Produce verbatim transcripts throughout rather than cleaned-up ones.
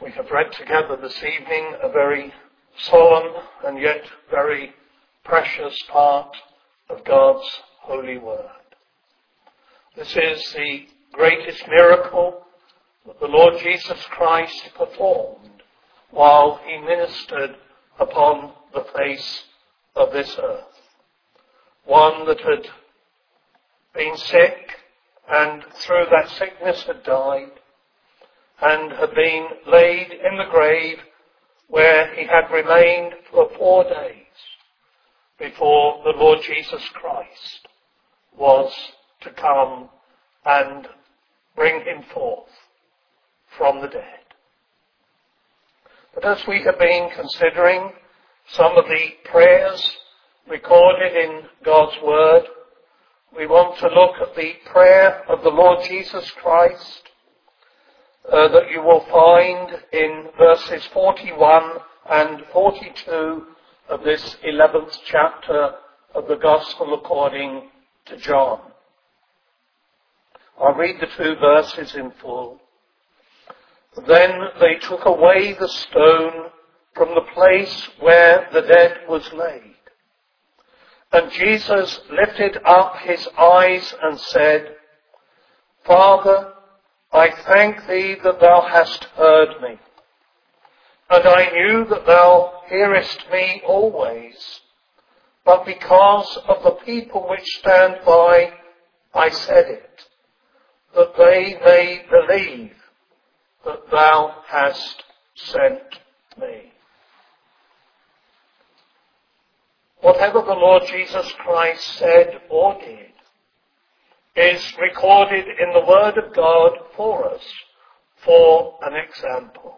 We have read together this evening a very solemn and yet very precious part of God's holy word. This is the greatest miracle that the Lord Jesus Christ performed while he ministered upon the face of this earth. One that had been sick and through that sickness had died, and had been laid in the grave where he had remained for four days before the Lord Jesus Christ was to come and bring him forth from the dead. But as we have been considering some of the prayers recorded in God's Word, we want to look at the prayer of the Lord Jesus Christ uh, that you will find in verses forty-one and forty-two of this eleventh chapter of the Gospel according to John. I'll read the two verses in full. Then they took away the stone from the place where the dead was laid. And Jesus lifted up his eyes and said, Father, I thank thee that thou hast heard me. And I knew that thou hearest me always. But because of the people which stand by, I said it, that they may believe that thou hast sent me. Whatever the Lord Jesus Christ said or did is recorded in the Word of God for us, for an example.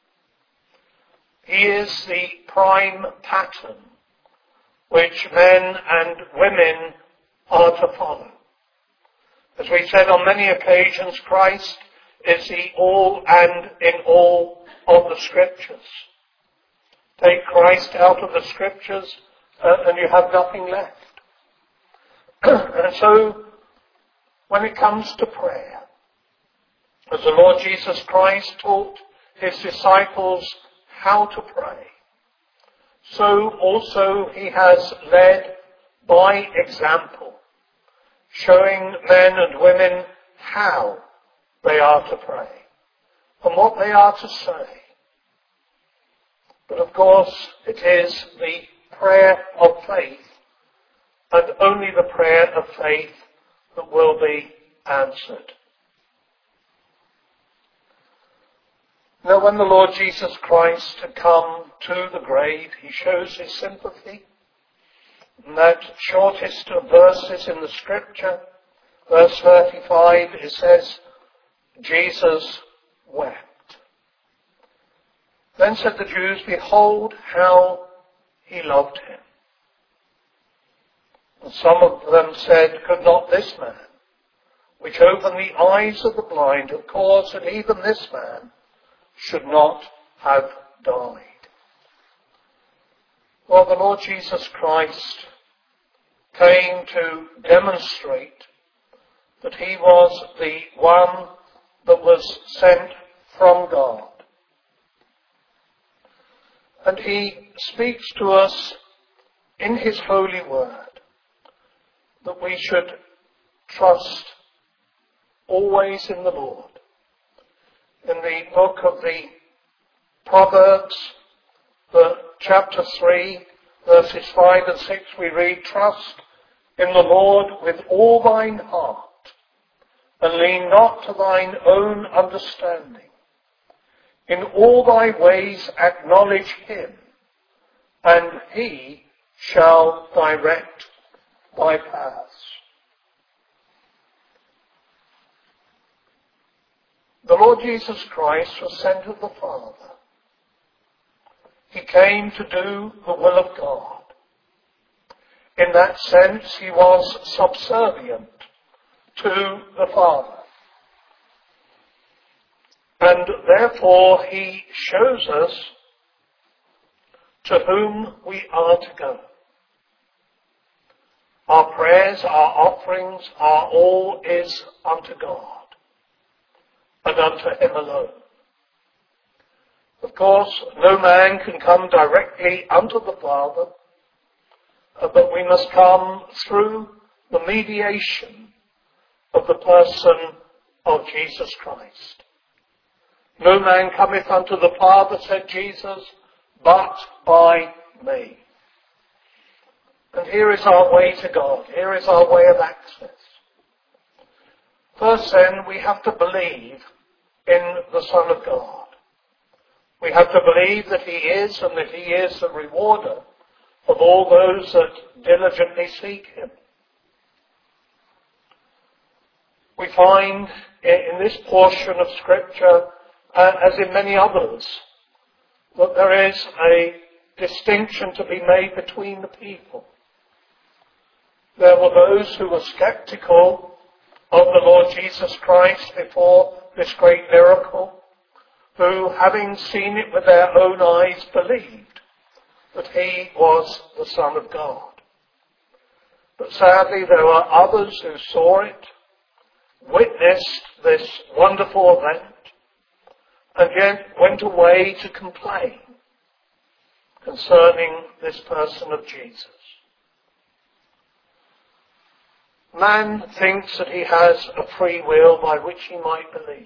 He is the prime pattern which men and women are to follow. As we said on many occasions, Christ is the all and in all of the Scriptures. Take Christ out of the Scriptures uh, and you have nothing left. And so, when it comes to prayer, as the Lord Jesus Christ taught his disciples how to pray, so also he has led by example, showing men and women how they are to pray and what they are to say. But of course, it is the prayer of faith, and only the prayer of faith, that will be answered. Now, when the Lord Jesus Christ had come to the grave, he shows his sympathy. In that shortest of verses in the Scripture, verse thirty-five, it says, Jesus wept. Then said the Jews, Behold how he loved him. And some of them said, Could not this man, which opened the eyes of the blind, have caused that even this man should not have died? Well, the Lord Jesus Christ came to demonstrate that he was the one that was sent from God. And he speaks to us in his holy word that we should trust always in the Lord. In the book of the Proverbs, the chapter three, verses five and six, we read, Trust in the Lord with all thine heart, and lean not to thine own understanding. In all thy ways acknowledge him, and he shall direct thy paths. The Lord Jesus Christ was sent of the Father. He came to do the will of God. In that sense, he was subservient to the Father. And therefore, he shows us to whom we are to go. Our prayers, our offerings, our all is unto God and unto him alone. Of course, no man can come directly unto the Father, but we must come through the mediation of the person of Jesus Christ. No man cometh unto the Father, said Jesus, but by me. And here is our way to God. Here is our way of access. First then, we have to believe in the Son of God. We have to believe that he is, and that he is the rewarder of all those that diligently seek him. We find in this portion of Scripture, uh, as in many others, that there is a distinction to be made between the people. There were those who were skeptical of the Lord Jesus Christ before this great miracle, who, having seen it with their own eyes, believed that he was the Son of God. But sadly, there were others who saw it, witnessed this wonderful event, and yet went away to complain concerning this person of Jesus. Man thinks that he has a free will by which he might believe.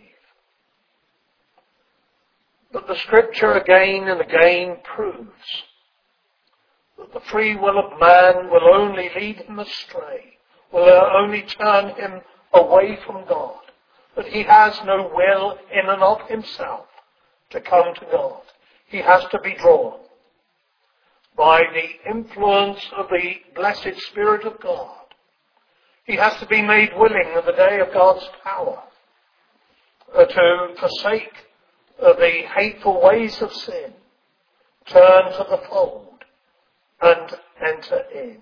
But the Scripture again and again proves that the free will of man will only lead him astray, will only turn him away from God, that he has no will in and of himself to come to God. He has to be drawn by the influence of the blessed Spirit of God. He has to be made willing in the day of God's power uh, to forsake uh, the hateful ways of sin, turn to the fold, and enter in.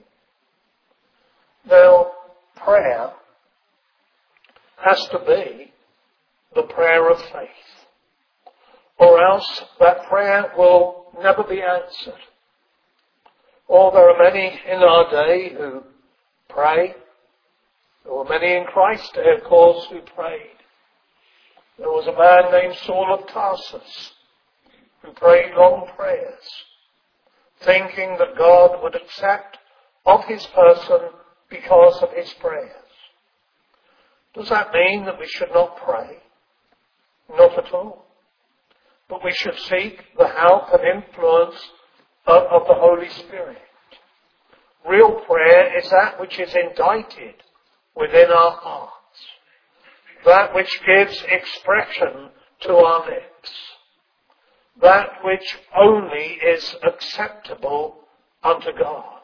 Now, prayer has to be the prayer of faith, or else that prayer will never be answered. Or there are many in our day who pray. There were many in Christ's day, of course, who prayed. There was a man named Saul of Tarsus who prayed long prayers, thinking that God would accept of his person because of his prayers. Does that mean that we should not pray? Not at all. But we should seek the help and influence of, of the Holy Spirit. Real prayer is that which is indicted within our hearts, that which gives expression to our lips, that which only is acceptable unto God.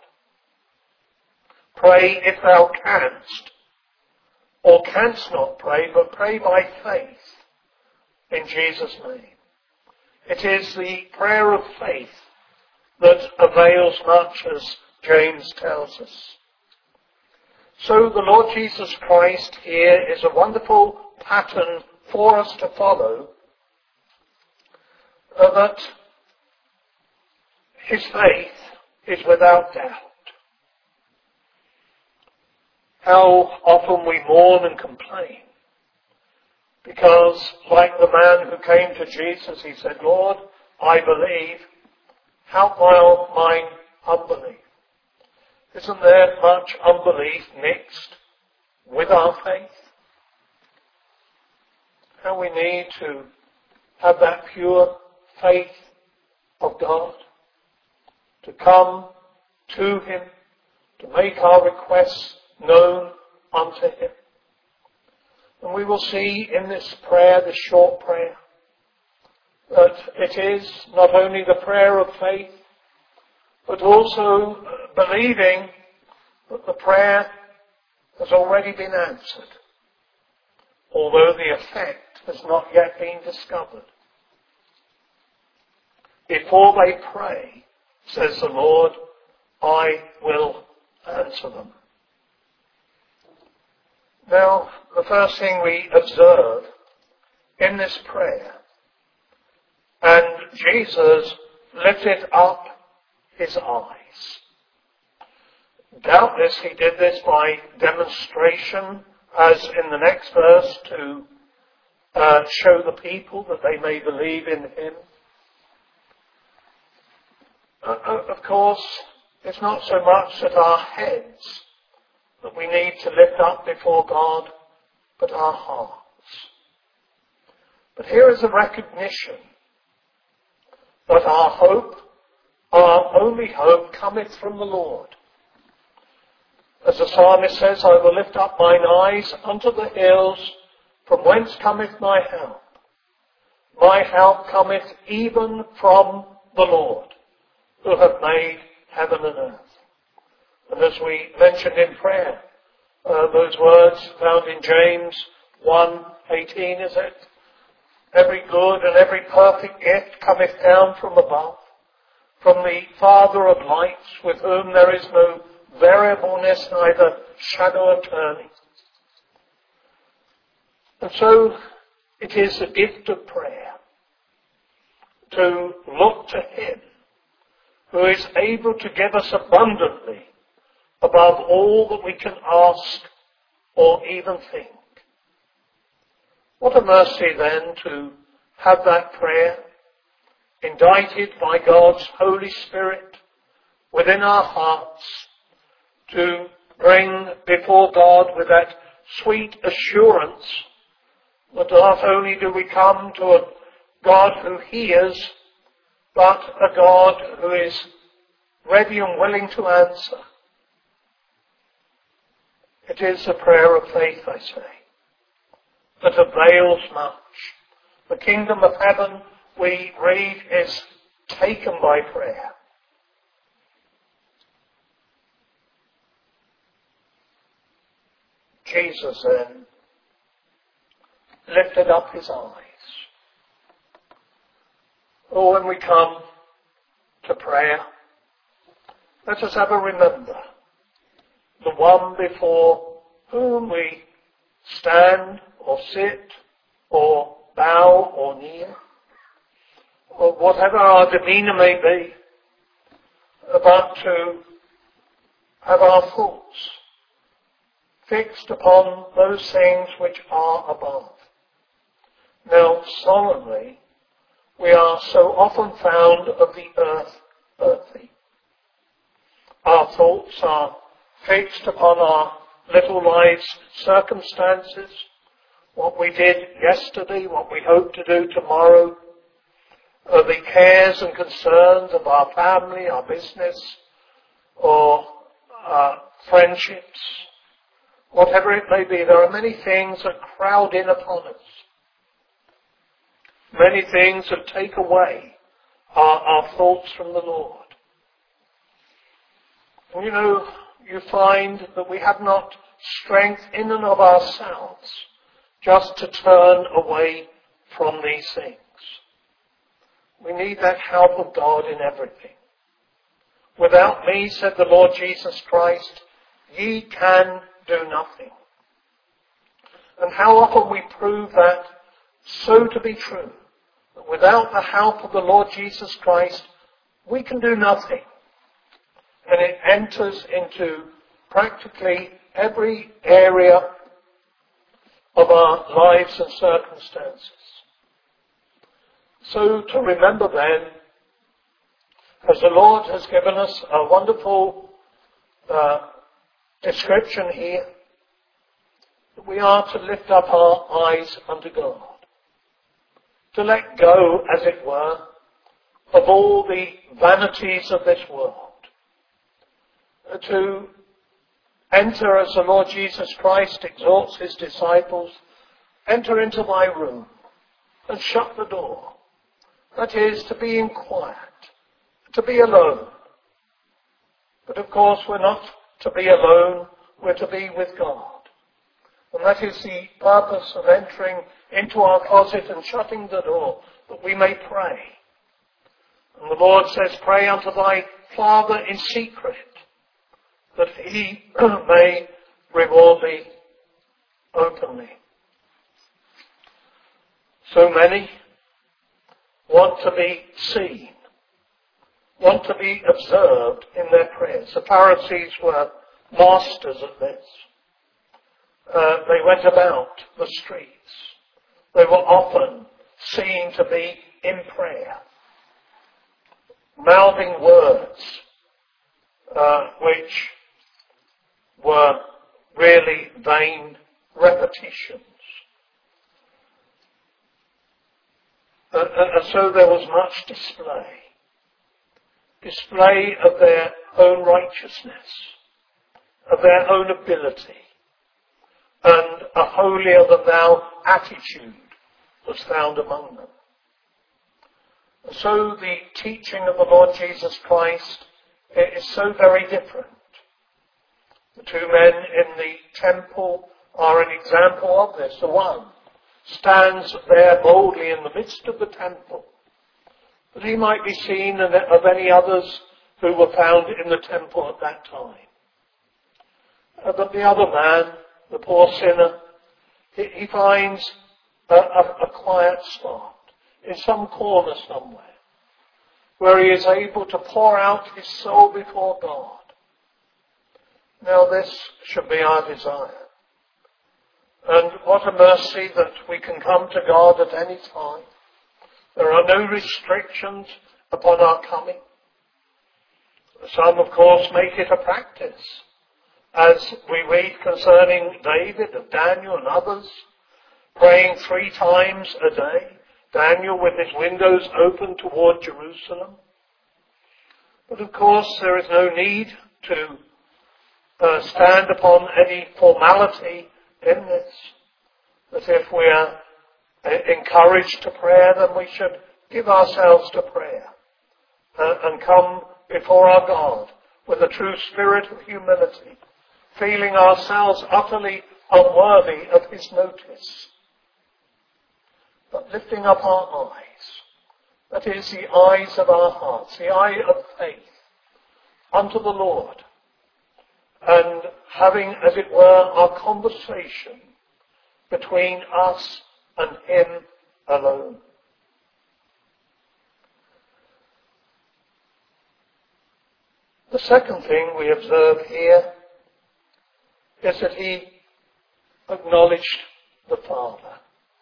Pray if thou canst, or canst not pray, but pray by faith in Jesus' name. It is the prayer of faith that avails much, as James tells us. So the Lord Jesus Christ here is a wonderful pattern for us to follow, uh, that his faith is without doubt. How often we mourn and complain, because like the man who came to Jesus, he said, Lord, I believe, help my, mine unbelief. Isn't there much unbelief mixed with our faith? How we need to have that pure faith of God, to come to him, to make our requests known unto him. And we will see in this prayer, this short prayer, that it is not only the prayer of faith, but also believing that the prayer has already been answered, although the effect has not yet been discovered. Before they pray, says the Lord, I will answer them. Now, the first thing we observe in this prayer, and Jesus lifted up his eyes. Doubtless he did this by demonstration, as in the next verse, to uh, show the people that they may believe in him. course, it's not so much at our heads that we need to lift up before God, but our hearts. But here is a recognition that our hope, our only hope, cometh from the Lord. As the psalmist says, I will lift up mine eyes unto the hills, from whence cometh my help. My help cometh even from the Lord, who hath made heaven and earth. And as we mentioned in prayer, uh, those words found in James one eighteen, is it? Every good and every perfect gift cometh down from above, from the Father of lights, with whom there is no variableness, neither shadow of turning. And so it is a gift of prayer to look to Him who is able to give us abundantly above all that we can ask or even think. What a mercy then to have that prayer indited by God's Holy Spirit within our hearts to bring before God with that sweet assurance that not only do we come to a God who hears, but a God who is ready and willing to answer. It is a prayer of faith, I say, that avails much. The kingdom of heaven, we read, is taken by prayer. Jesus then lifted up his eyes. Oh, when we come to prayer, let us ever remember the one before whom we stand or sit or bow or kneel, or whatever our demeanour may be, but to have our thoughts fixed upon those things which are above. Now, solemnly, we are so often found of the earth earthy. Our thoughts are fixed upon our little life's circumstances, what we did yesterday, what we hope to do tomorrow, uh, the cares and concerns of our family, our business, or uh, friendships, whatever it may be. There are many things that crowd in upon us. Many things that take away our, our thoughts from the Lord. And you know, you find that we have not strength in and of ourselves just to turn away from these things. We need that help of God in everything. Without me, said the Lord Jesus Christ, ye can do nothing. And how often we prove that so to be true, that without the help of the Lord Jesus Christ, we can do nothing. And it enters into practically every area of our lives and circumstances. So to remember then, as the Lord has given us a wonderful uh, description here, that we are to lift up our eyes unto God, to let go, as it were, of all the vanities of this world, to enter, as the Lord Jesus Christ exhorts his disciples, enter into my room and shut the door. That is, to be in quiet, to be alone. But of course we're not to be alone, we're to be with God. And that is the purpose of entering into our closet and shutting the door, that we may pray. And the Lord says, pray unto thy Father in secret, that he may reward thee openly. So many want to be seen, want to be observed in their prayers. The Pharisees were masters at this. Uh, they went about the streets. They were often seen to be in prayer, mouthing words uh, which were really vain repetitions. Uh, and so there was much display. Display of their own righteousness, of their own ability, and a holier-than-thou attitude was found among them. And so the teaching of the Lord Jesus Christ is so very different. The two men in the temple are an example of this. The one stands there boldly in the midst of the temple, that he might be seen of any others who were found in the temple at that time. Uh, but the other man, the poor sinner, he, he finds a, a, a quiet spot in some corner somewhere where he is able to pour out his soul before God. Now this should be our desire. And what a mercy that we can come to God at any time. There are no restrictions upon our coming. Some, of course, make it a practice, as we read concerning David and Daniel and others, praying three times a day, Daniel with his windows open toward Jerusalem. But of course there is no need to uh, stand upon any formality in this, that if we are encouraged to prayer, then we should give ourselves to prayer uh, and come before our God with a true spirit of humility, feeling ourselves utterly unworthy of his notice, but lifting up our eyes, that is the eyes of our hearts, the eye of faith, unto the Lord, and having, as it were, our conversation between us and him alone. The second thing we observe here is that he acknowledged the Father.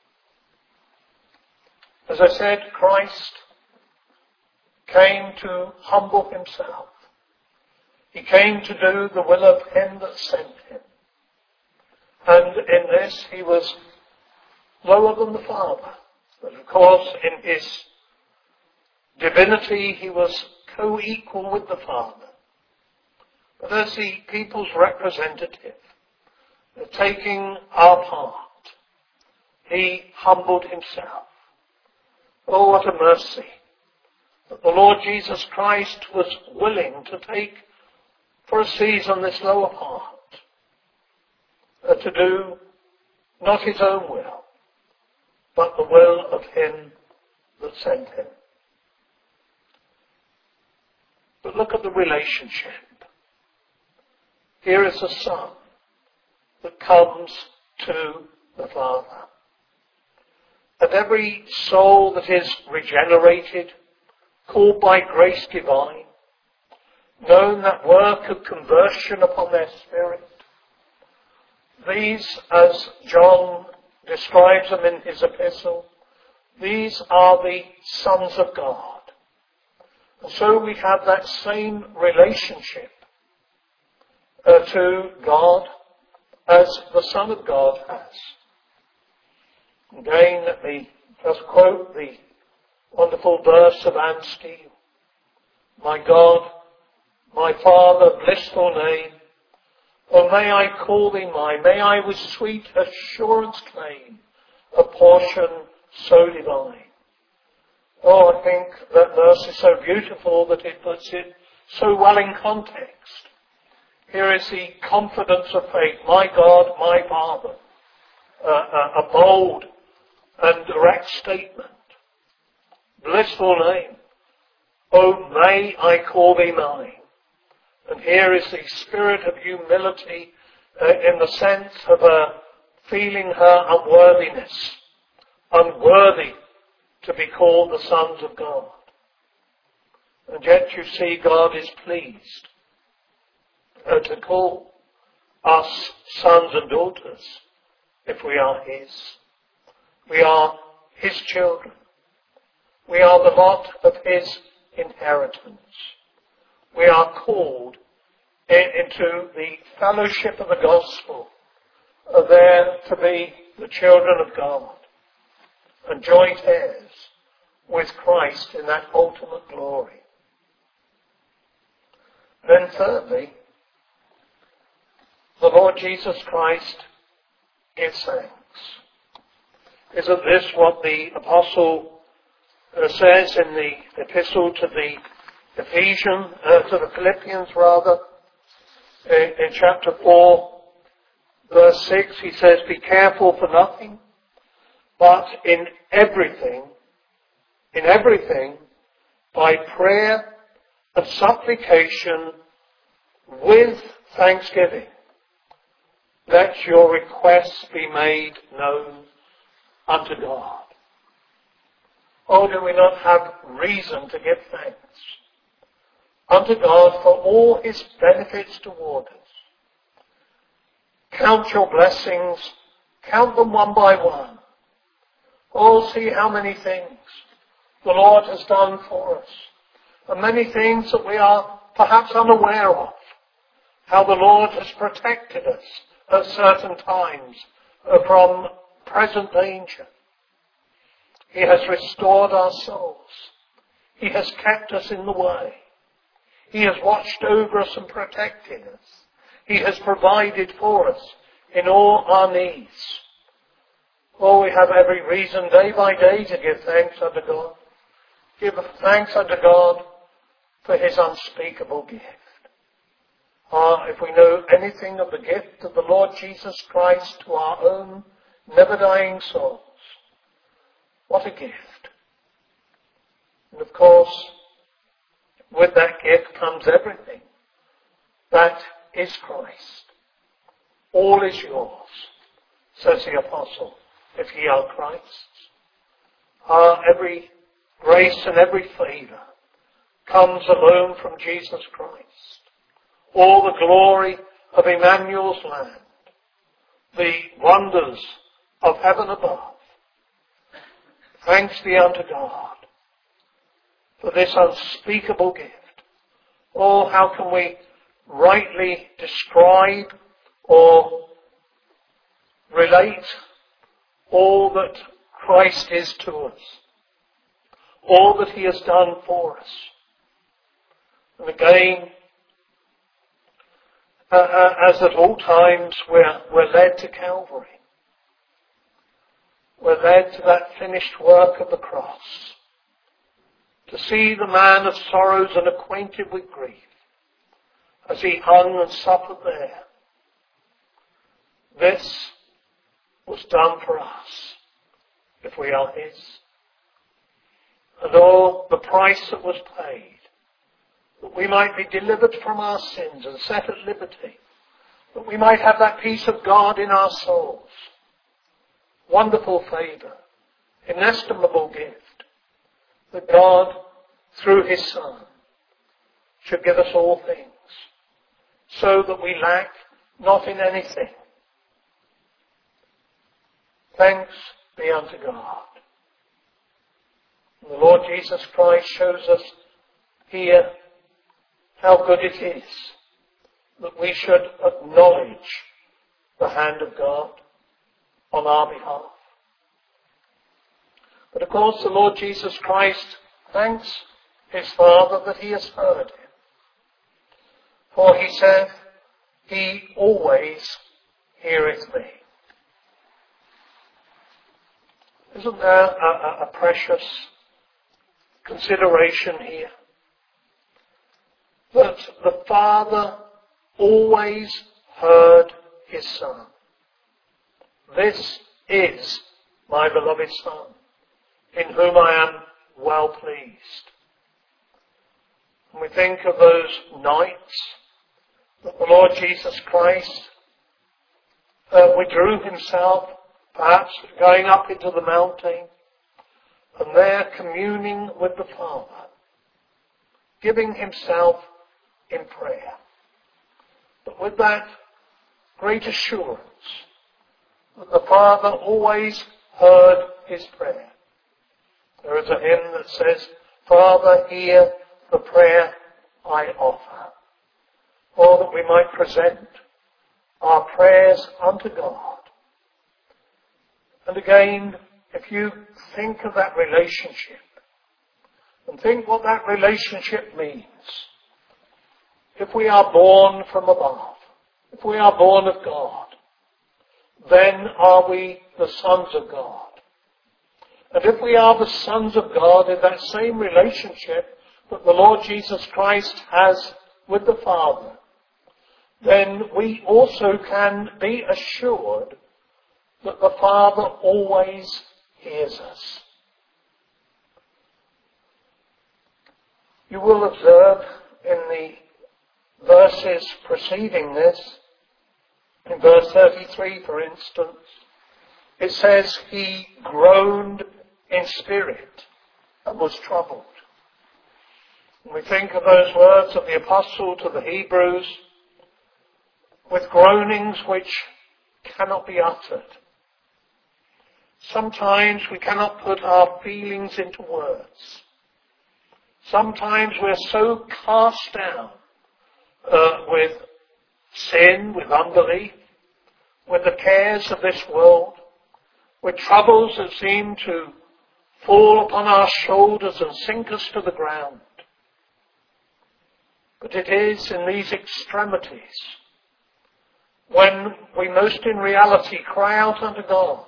As I said, Christ came to humble himself. He came to do the will of him that sent him. And in this he was lower than the Father. But of course in his divinity he was co-equal with the Father. But as the people's representative, taking our part, he humbled himself. Oh, what a mercy that the Lord Jesus Christ was willing to take for a season this lower part, uh, to do not his own will, but the will of him that sent him. But look at the relationship. Here is a Son that comes to the Father. And every soul that is regenerated, called by grace divine, known that work of conversion upon their spirit, these, as John describes them in his epistle, these are the sons of God. And so we have that same relationship uh, to God as the Son of God has. Again, let me just quote the wonderful verse of Anne Steele. My God, my Father, blissful name, oh, may I call thee mine, may I with sweet assurance claim a portion so divine. Oh, I think that verse is so beautiful that it puts it so well in context. Here is the confidence of faith. My God, my Father. Uh, a, a bold and direct statement. Blissful name. Oh, may I call thee mine. And here is the spirit of humility uh, in the sense of uh, feeling her unworthiness. Unworthy to be called the sons of God. And yet you see God is pleased uh, to call us sons and daughters if we are his. We are his children. We are the lot of his inheritance. We are called into the fellowship of the gospel, are there to be the children of God and joint heirs with Christ in that ultimate glory. Then thirdly, the Lord Jesus Christ gives thanks. Isn't this what the apostle uh, says in the epistle to the Ephesians, uh, to the Philippians rather, in, in chapter four, verse six, he says, "Be careful for nothing, but in everything, in everything, by prayer and supplication with thanksgiving, let your requests be made known unto God." Oh, do we not have reason to give thanks unto God for all his benefits toward us? Count your blessings, count them one by one. Oh, see how many things the Lord has done for us, and many things that we are perhaps unaware of. How the Lord has protected us at certain times from present danger. He has restored our souls. He has kept us in the way. He has watched over us and protected us. He has provided for us in all our needs. Oh, we have every reason day by day to give thanks unto God. Give thanks unto God for his unspeakable gift. Ah, if we know anything of the gift of the Lord Jesus Christ to our own never-dying souls, what a gift. And of course, with that gift comes everything. That is Christ. All is yours, says the apostle, if ye are Christ's. Ah, every grace and every favour comes alone from Jesus Christ. All the glory of Emmanuel's land, the wonders of heaven above. Thanks be unto God for this unspeakable gift. Oh, how can we rightly describe or relate all that Christ is to us, all that he has done for us. And again, uh, uh, as at all times we're, we're led to Calvary. We're led to that finished work of the cross, to see the man of sorrows and acquainted with grief as he hung and suffered there. This was done for us, if we are his. And all the price that was paid, that we might be delivered from our sins and set at liberty, that we might have that peace of God in our souls. Wonderful favour, inestimable gift, that God, through his Son, should give us all things, so that we lack not in anything. Thanks be unto God. And the Lord Jesus Christ shows us here how good it is that we should acknowledge the hand of God on our behalf. But of course the Lord Jesus Christ thanks his Father that he has heard him. For he said, he always heareth me. Isn't there a, a, a precious consideration here? That the Father always heard his Son. This is my beloved Son, in whom I am well pleased. And we think of those nights that the Lord Jesus Christ uh, withdrew himself, perhaps going up into the mountain, and there communing with the Father, giving himself in prayer. But with that great assurance that the Father always heard his prayer. There is a hymn that says, Father, hear the prayer I offer. or that we might present our prayers unto God. And again, if you think of that relationship, and think what that relationship means, if we are born from above, if we are born of God, then are we the sons of God. And if we are the sons of God in that same relationship that the Lord Jesus Christ has with the Father, then we also can be assured that the Father always hears us. You will observe in the verses preceding this, in verse thirty-three, for instance, it says, he groaned in spirit and was troubled. When we think of those words of the apostle to the Hebrews, with groanings which cannot be uttered. Sometimes we cannot put our feelings into words. Sometimes we're so cast down uh, with sin, with unbelief, with the cares of this world, with troubles that seem to fall upon our shoulders and sink us to the ground. But it is in these extremities when we most in reality cry out unto God.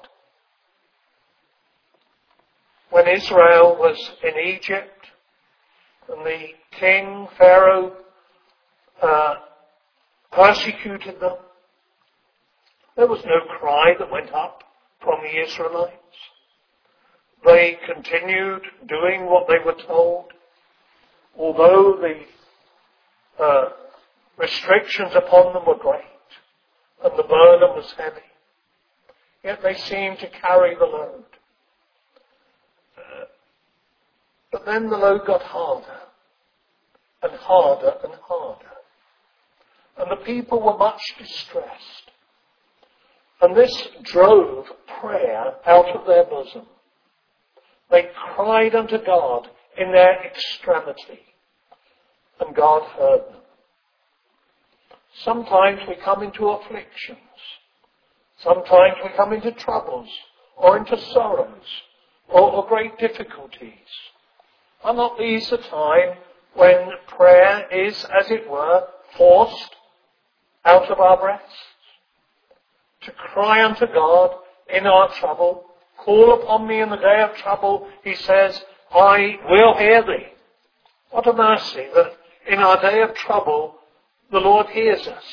When Israel was in Egypt and the king, Pharaoh, uh, persecuted them, there was no cry that went up from the Israelites. They continued doing what they were told, although the uh, restrictions upon them were great and the burden was heavy. Yet they seemed to carry the load. Uh, but then the load got harder and harder and harder. And the people were much distressed. And this drove prayer out of their bosom. They cried unto God in their extremity, and God heard them. Sometimes we come into afflictions. Sometimes we come into troubles, or into sorrows, or, or great difficulties. Are not these the time when prayer is, as it were, forced out of our breasts? To cry unto God in our trouble. Call upon me in the day of trouble, he says, I will hear thee. What a mercy that in our day of trouble the Lord hears us.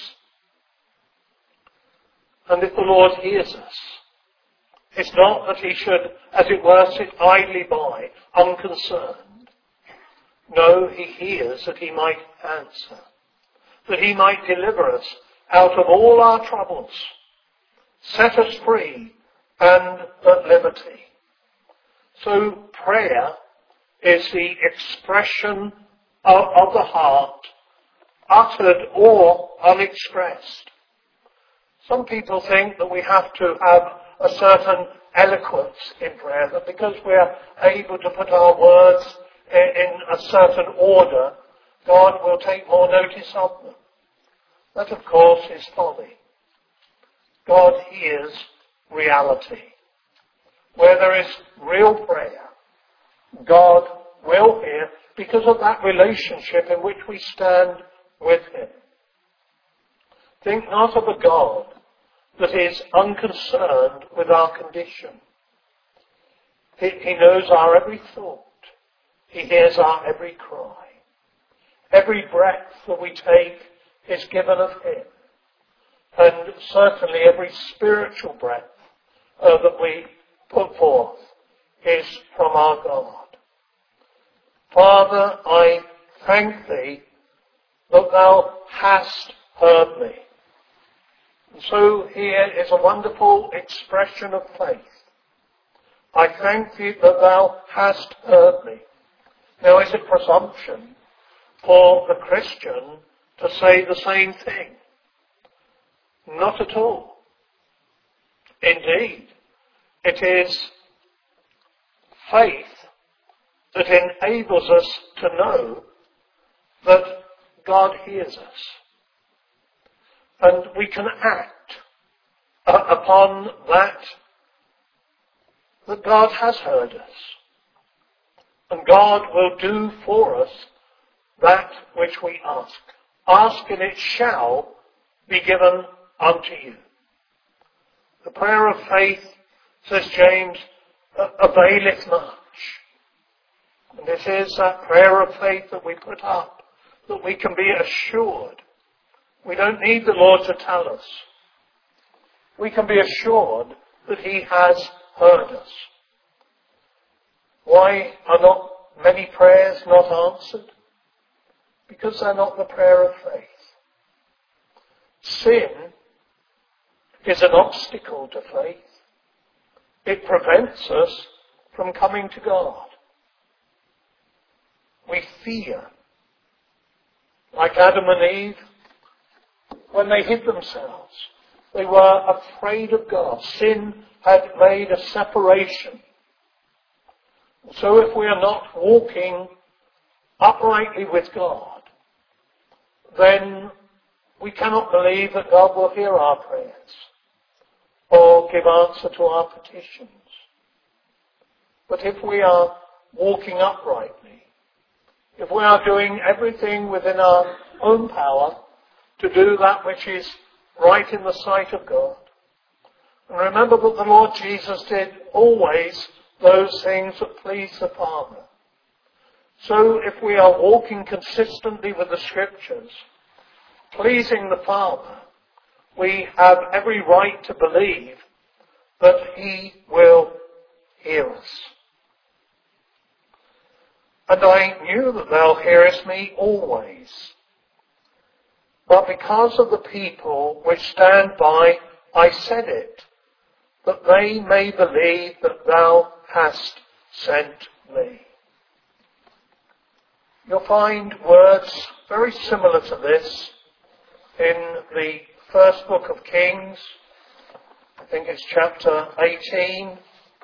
And if the Lord hears us, it's not that he should, as it were, sit idly by, unconcerned. No, he hears that he might answer, that he might deliver us out of all our troubles, set us free and at liberty. So prayer is the expression of, of the heart, uttered or unexpressed. Some people think that we have to have a certain eloquence in prayer, that because we're able to put our words in, in a certain order, God will take more notice of them. That, of course, is folly. God hears reality. Where there is real prayer, God will hear because of that relationship in which we stand with him. Think not of a God that is unconcerned with our condition. He, he knows our every thought. He hears our every cry. Every breath that we take is given of him. And certainly every spiritual breath uh, that we put forth is from our God. Father, I thank thee that thou hast heard me. And so here is a wonderful expression of faith. I thank thee that thou hast heard me. Now, is it presumption for the Christian to say the same thing? Not at all. Indeed, it is faith that enables us to know that God hears us. And we can act uh, upon that, that God has heard us. And God will do for us that which we ask. Ask and it shall be given unto you. The prayer of faith, says James, availeth much. And this is that prayer of faith that we put up, that we can be assured. We don't need the Lord to tell us. We can be assured that He has heard us. Why are not many prayers not answered? Because they're not the prayer of faith. Sin is an obstacle to faith. It prevents us from coming to God. We fear, like Adam and Eve, when they hid themselves. They were afraid of God. Sin had made a separation. So if we are not walking uprightly with God, then we cannot believe that God will hear our prayers or give answer to our petitions. But if we are walking uprightly, if we are doing everything within our own power to do that which is right in the sight of God, and remember that the Lord Jesus did always those things that please the Father. So if we are walking consistently with the Scriptures, pleasing the Father, we have every right to believe that He will hear us. And I knew that thou hearest me always. But because of the people which stand by, I said it, that they may believe that thou hast sent me. You'll find words very similar to this in the first book of Kings. I think it's chapter eighteen,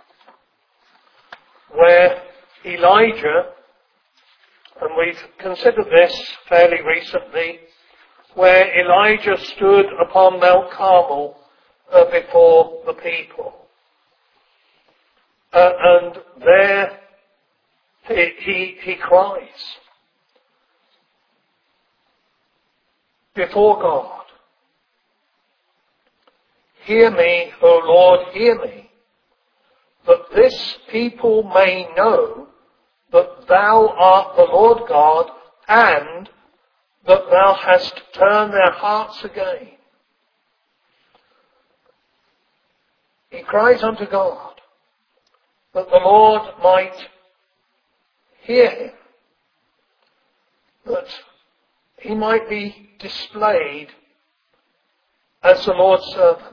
where Elijah, and we've considered this fairly recently, where Elijah stood upon Mount Carmel uh, before the people. Uh, and there he, he, he cries before God, "Hear me, O Lord, hear me, that this people may know that thou art the Lord God, and that thou hast turned their hearts again." He cries unto God that the Lord might hear him, that he might be displayed as the Lord's servant.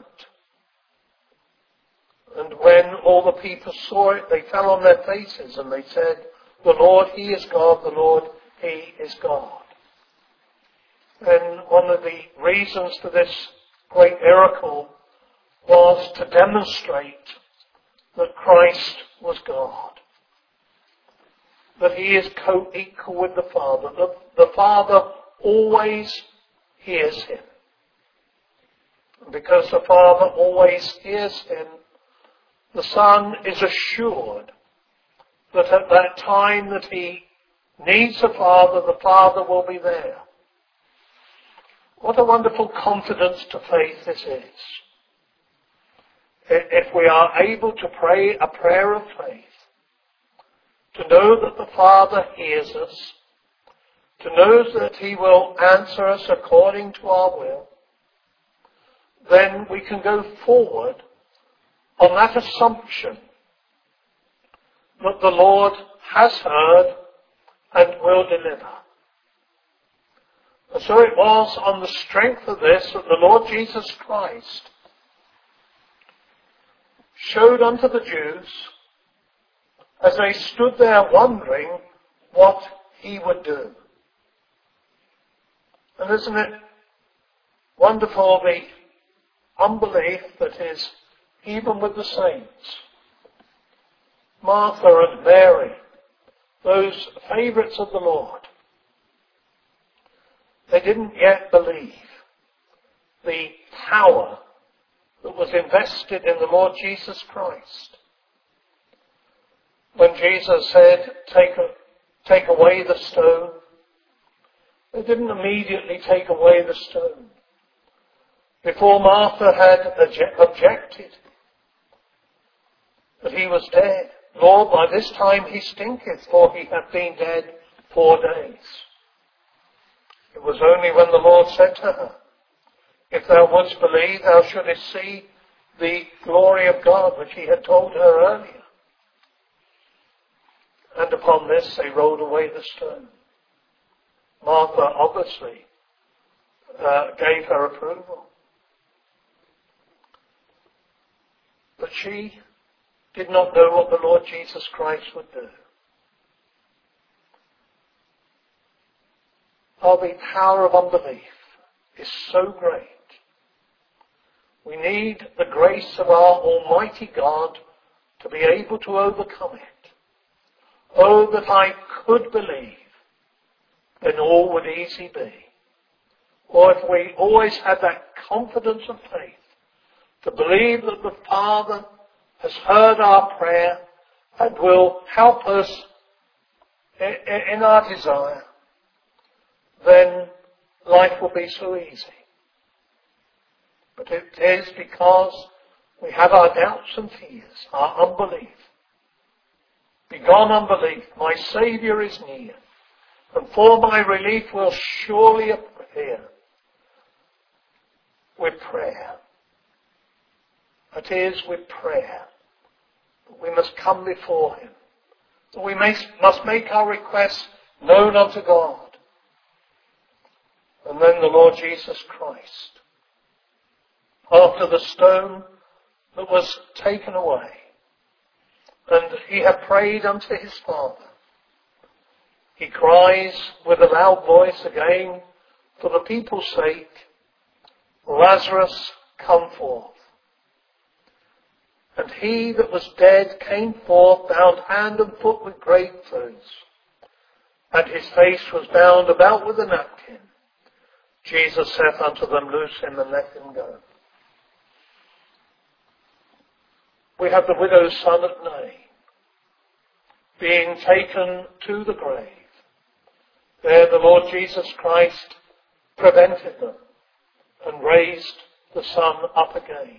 And when all the people saw it, they fell on their faces and they said, "The Lord, He is God, the Lord, He is God." And one of the reasons for this great miracle was to demonstrate that Christ was God, that He is co-equal with the Father, that the Father always hears Him. And because the Father always hears Him, the Son is assured that at that time that He needs the Father, the Father will be there. What a wonderful confidence to faith this is. If we are able to pray a prayer of faith, to know that the Father hears us, to know that He will answer us according to our will, then we can go forward on that assumption that the Lord has heard and will deliver. And so it was on the strength of this that the Lord Jesus Christ showed unto the Jews, as they stood there wondering what He would do. And isn't it wonderful the unbelief that is even with the saints? Martha and Mary, those favourites of the Lord, they didn't yet believe. the power that was invested in the Lord Jesus Christ. When Jesus said, take, a, take away the stone, they didn't immediately take away the stone. Before Martha had objected that he was dead, Lord, by this time he stinketh, for he hath been dead four days. It was only when the Lord said to her, if thou wouldst believe, thou shouldest see the glory of God, which he had told her earlier. And upon this they rolled away the stone. Martha obviously uh, gave her approval. But she did not know what the Lord Jesus Christ would do. Oh, the power of unbelief is so great. We need the grace of our Almighty God to be able to overcome it. Oh, that I could believe, then all would easy be. Or if we always had that confidence of faith, to believe that the Father has heard our prayer and will help us in our desire, then life will be so easy. But it is because we have our doubts and fears, our unbelief. Begone unbelief, my Saviour is near, and for my relief will surely appear with prayer. It is with prayer that we must come before him, that we must make our requests known unto God. And then the Lord Jesus Christ, after the stone that was taken away, and he had prayed unto his Father, he cries with a loud voice again, for the people's sake, Lazarus, come forth. And he that was dead came forth, bound hand and foot with great fetters, and his face was bound about with a napkin. Jesus saith unto them, loose him and let him go. We have the widow's son at Nain being taken to the grave. There the Lord Jesus Christ prevented them and raised the son up again.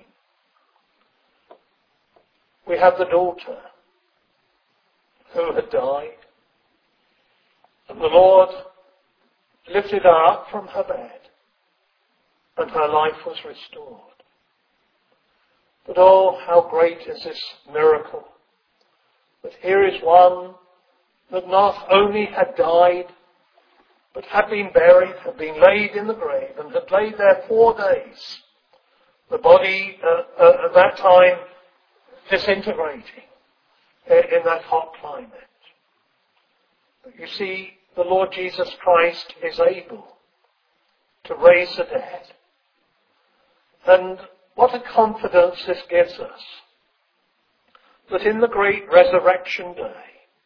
We have the daughter who had died, and the Lord lifted her up from her bed, and her life was restored. But oh, how great is this miracle, that here is one that not only had died, but had been buried, had been laid in the grave, and had laid there four days. The body uh, uh, at that time disintegrating in that hot climate. But you see, the Lord Jesus Christ is able to raise the dead. And what a confidence this gives us, that in the great resurrection day,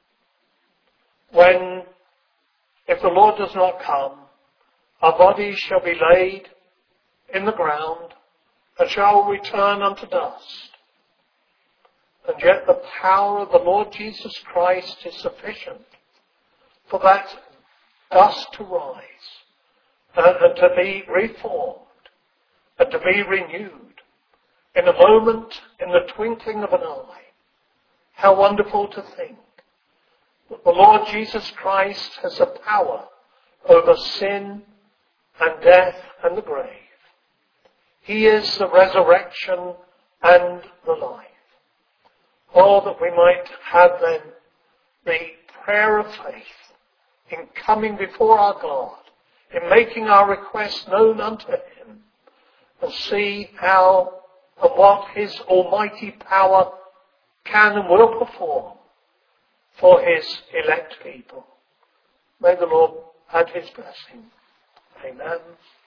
when, if the Lord does not come, our bodies shall be laid in the ground and shall return unto dust. And yet the power of the Lord Jesus Christ is sufficient for that dust to rise and, and to be reformed and to be renewed in a moment, in the twinkling of an eye. How wonderful to think that the Lord Jesus Christ has the power over sin and death and the grave. He is the resurrection and the life. Oh, that we might have then the prayer of faith in coming before our God, in making our requests known unto him, and see how and what his almighty power can and will perform for his elect people. May the Lord add his blessing. Amen.